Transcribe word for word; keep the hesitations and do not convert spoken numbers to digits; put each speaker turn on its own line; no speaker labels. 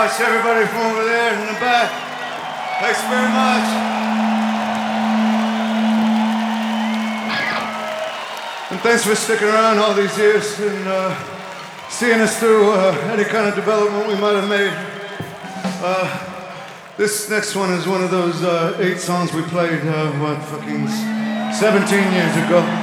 much, everybody from over there in the back. Thanks very much. And thanks for sticking around all these years and uh, seeing us through uh, any kind of development we might have made. Uh, this next one is one of those uh, eight songs we played, uh, what, fucking seventeen years ago.